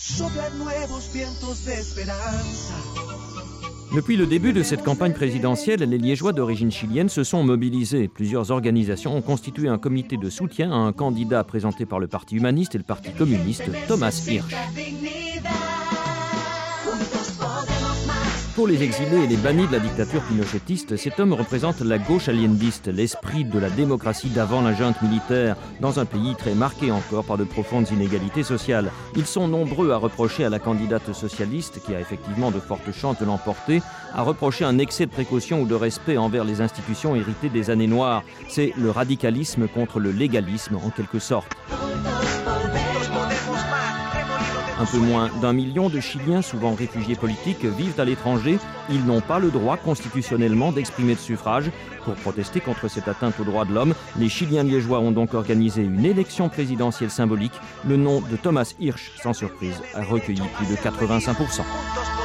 Depuis le début de cette campagne présidentielle, les Liégeois d'origine chilienne se sont mobilisés. Plusieurs organisations ont constitué un comité de soutien à un candidat présenté par le Parti humaniste et le Parti communiste, Thomas Hirsch. Pour les exilés et les bannis de la dictature pinochetiste, cet homme représente la gauche allendiste, l'esprit de la démocratie d'avant la junte militaire, dans un pays très marqué encore par de profondes inégalités sociales. Ils sont nombreux à reprocher à la candidate socialiste, qui a effectivement de fortes chances de l'emporter, à reprocher un excès de précaution ou de respect envers les institutions héritées des années noires. C'est le radicalisme contre le légalisme, en quelque sorte. Un peu moins d'1 million de Chiliens, souvent réfugiés politiques, vivent à l'étranger. Ils n'ont pas le droit constitutionnellement d'exprimer le suffrage. Pour protester contre cette atteinte aux droits de l'homme, les Chiliens liégeois ont donc organisé une élection présidentielle symbolique. Le nom de Thomas Hirsch, sans surprise, a recueilli plus de 85%.